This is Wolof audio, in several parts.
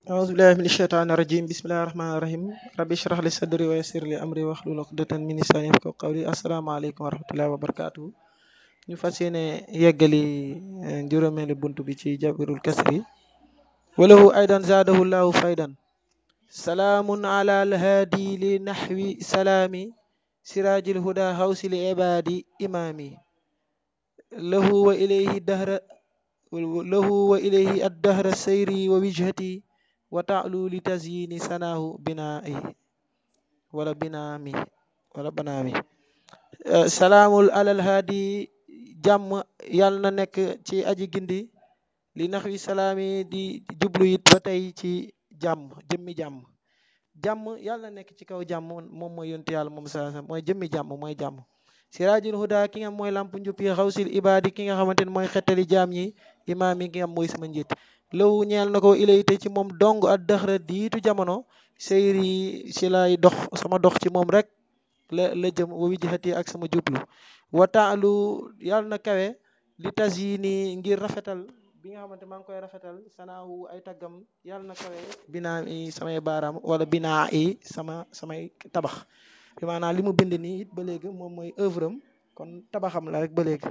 أعوذ بالله من الشيطان الرجيم بسم الله الرحمن الرحيم ربي اشرح لي صدري ويسر لي أمري واحلل عقدة من لساني يفقهوا قولي السلام عليكم ورحمة الله وبركاته ñu fas yéene yeggali juróomeelu bunt bi ci jabirul kasri walahu aydan zaadahu llahu faydan salaamun ala alhaadi li naxwi salaami siraajil huda hawsi li ibaadi imaami lahu wa ilayhi dahra lahu wa ilayhi addahra sayri wa wijhati wa taalu li tazyini sanaahu binaa'i wala binaami wala banaami salaamul alal haadi jàmm yàlla na nekk ci aji gindi li nax wi salaami di jublu it ba tey ci jàmm jëmmi jàmm jàmm yàlla na nekk ci kaw jàmm moom mooy yontu yàlla moom sa mooy jëmmi jàmm mooy jàmm siraajul huda ki nga mooy lamp njub yi xawsil ibaadi ki nga xamante ne mooy xettali jaam ñi imaam yi ki nga mooy sama njiit lawu ñeel na ko ilayte ci moom dong ak dëxra diitu jamono seyri ci lay dox sama dox ci moom rek la jëm wa wijhati ak sama jublu wa taalu yàlla na kawe li tas yi nii ngir rafetal bi nga xamante maa ngi koy rafetal sanaahu ay taggam yàlla na kawe binaa i samay baaraam wala binaa i samay tabax bi maanaam li mu bind nii it ba léegi moom mooy œuvre am kon tabaxam la rek ba léegi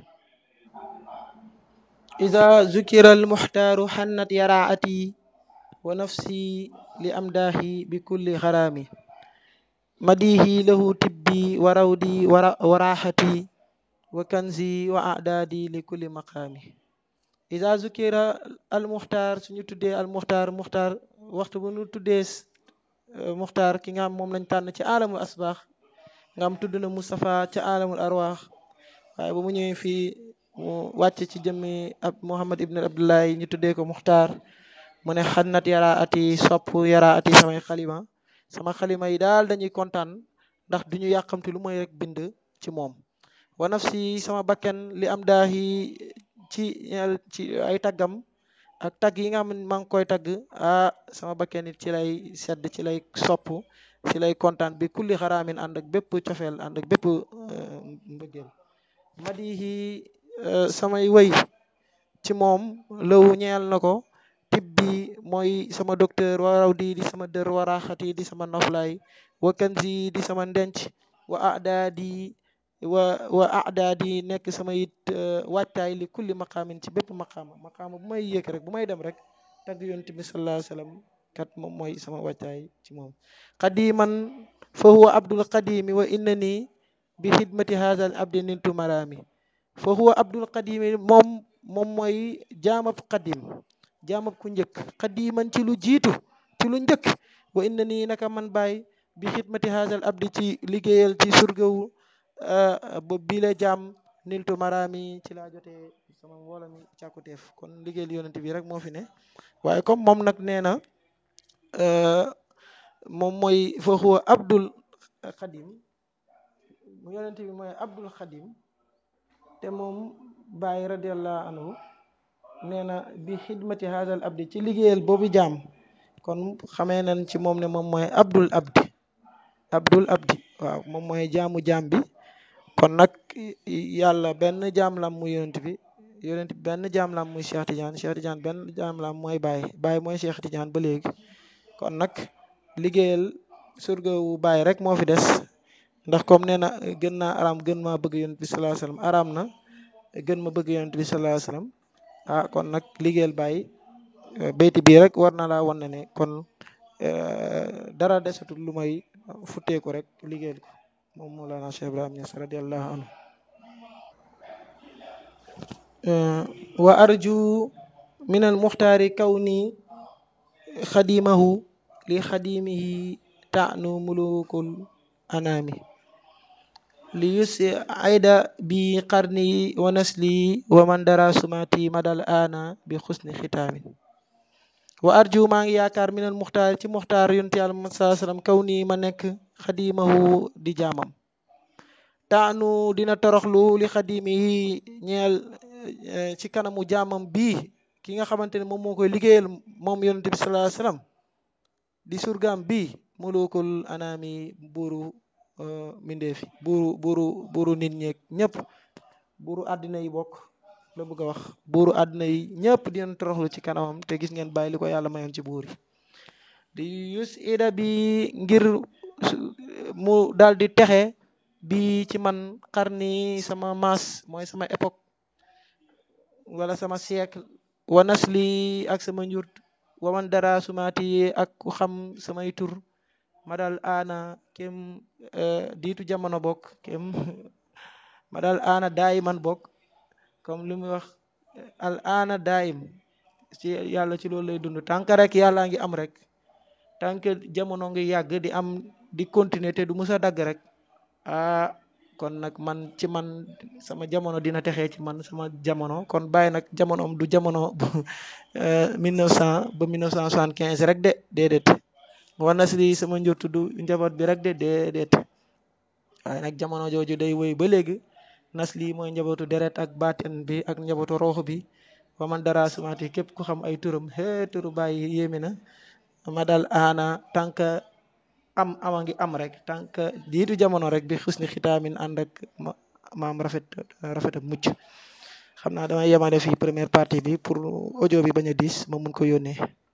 ida zukira al muxtaaru xannat yaraati wa nafsi li amdaahi bi kulli xaraami madihi lahu tibbi wa rawdi wa raaxati wa kanzi wa adaadi li kulli maqaami ida zukira al muxtaar suñu tuddee al muxtaar waxtu bu ñu tuddee muxtaar ki nga xam moom lañ tànn ci alamul asbaax nga am tudd na Moustapha ca alamul arwaax waaye ba mu ñëwee fii mu wàcc ci jëmmi ab Muhammad ibn Abdullahi ñu tuddee ko muxtaar mu ne xannat yaraati sopp yaraati samay xalima sama xalima yi daal dañuy kontaan ndax duñu yàqamti lu mooy rek bind ci moom wa nafsi sama bakken li am daahi ci ay taggam ak tagg yi nga xam ne maa ngi koy tagg sama bakken it ci lay sedd ci lay sopp ci lay kontaan bi kulli xaraamin ànd ak bépp cofeel ànd ak bépp mbëggeel madihi samay wëy ci moom law ñeel na ko tib bi mooy sama docteur waraw di sama dër waraaxati di sama noflaay wa kanzi di sama ndenc wa adaadi nekk sama it wàccaay li kulli maqaamin ci bépp maqaama bu may yéeg rek bu may dem rek tagg yonent bi sallallahu alayhi wa sallam kat moom mooy sama wàccaay ci moom qadiman fa huwa abdul qadimi wa innani bi xidmati haazal abdi nintu marami fa huwa abdul qadimi moom mooy jaamab qadim jaamab ku njëkk qadiman ci lu jiitu ci lu njëkk wa innani naka man baay bi xidmati haazal abdi ci liggéeyal ci surgawu ba bile jaam niltu marami ci laa jotee sama mbooloo mi càkkuteef kon liggéeyal yonent bi rek moo fi ne waaye comme moom nag nee na moom mooy fa huwa abdul xadim yonent bi mooy abdul xadim te moom Baay radiallahu anhu nee na bi xidmati haazal abdi ci liggéeyal boobu jaam kon xamee nañ ci moom ne moom mooy abdul abdi waaw moom mooy jaamu jaam bi kon nag yàlla benn jaam lam muy yonent bi benn jaam lam muy Cheikh Tidiane benn jaam lam mooy Baay mooy Cheikh Tidiane ba léegi kon nag liggéeyal surga wu Baay rek moo fi des ndax comme nee na gën naa araam gën maa bëgg yonent bi sallallahu alayhi wasallam araam na gën ma bëgg yonent bi sallallahu alayhi wasallam kon nag liggéeyal Baay bayti bii rek war na laa wan ne kon dara desatul lu may futteeku rek liggéeyal ko moom Mawlana Cheikh Ibrahim Niass radiyallahu anhu wa arju min al muxtaari kawni xadimahu li xadimihi taanu mulukul anaami li yusi ayda bi qarni wa nasli wa man dara sumati madal ana bi xusni xitaamin wa arju maa ngi yaakaar minal muxtaar ci muxtaar yonent yàlla Muhammad sallallahu alayhi wasallam kaw nii ma nekk xadimahu di jaamam taanu dina toroxlu li xadimihi ñeel ci kanamu jaamam bii ki nga xamante ne moom moo koy liggéeyal moom yonent bi sallallahu alayhi wasallam di surgaam bii mulukul anaami buuru mindeefi buuru nit ñeeg ñëpp buuru àddina yi bokk la bëgg a wax buuru àddina yi ñëpp dinañ toroxlu ci kanamam te gis ngeen bàyyi li ko yàlla mayoon ci buur yi di yus ida bi ngir mu daal di texe bi ci man xarni sama maas mooy sama époque wala sama siècle wa nasli ak sama njurt waman dara sumaati ak ku xam samay tur ma dal aana kem diitu jamono bokk kem ma dal aana daayiman bokk comme li muy wax al aana daayim ci yàlla ci loolu lay dund tànk rek yàllaa ngi am rek tànk jamono ngi yàgg di am di continuer te du musa dagg rek ah kon nag man ci man sama jamono dina texee ci man sama jamono kon bàyyi nag jamonoom du jamono bu 1900 ba 1975 rek de déedéet war na si sama njortu du njaboot bi rek de déedéet waaye nag jamono jooju day wéy ba léegi nas lii mooy njabootu deret ak baaten bi ak njabootu roox bi wa man dara sumaati képp ku xam ay turam turu bàyyi yéeme na ma dal aana tànk am ama ngi am rek tànk diitu jamono rek bi xusni xitaamin ànd ak maam rafet ak mucc xam naa damay yemale fii première partie bi pour audio bi bañ a diis ma mun ko yónnee